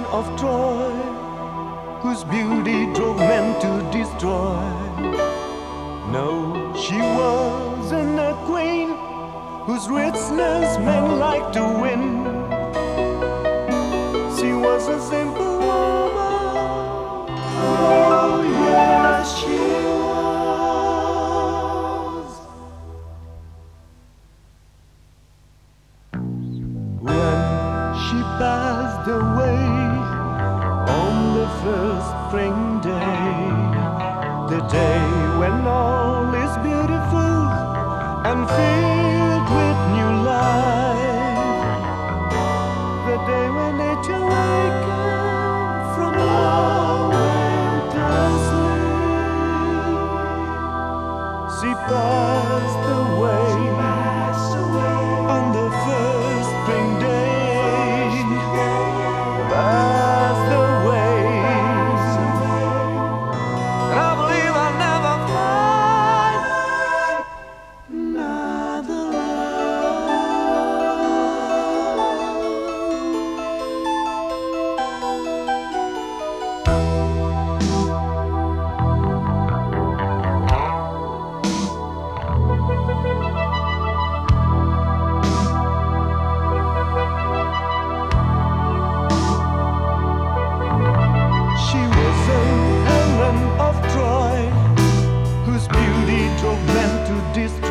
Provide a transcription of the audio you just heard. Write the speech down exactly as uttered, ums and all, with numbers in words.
of Troy, whose beauty drove men to destroy. No, she wasn't a queen whose richness men like to win. She was a simple woman. Oh, yes, she was. When she passed away on the first spring day, the day when all is beautiful and filled with new life, the day when nature wakens from long winter sleep. She passed away on the first spring day, passed away, and I believe I'll never find another of Troy, whose beauty drove men to despair.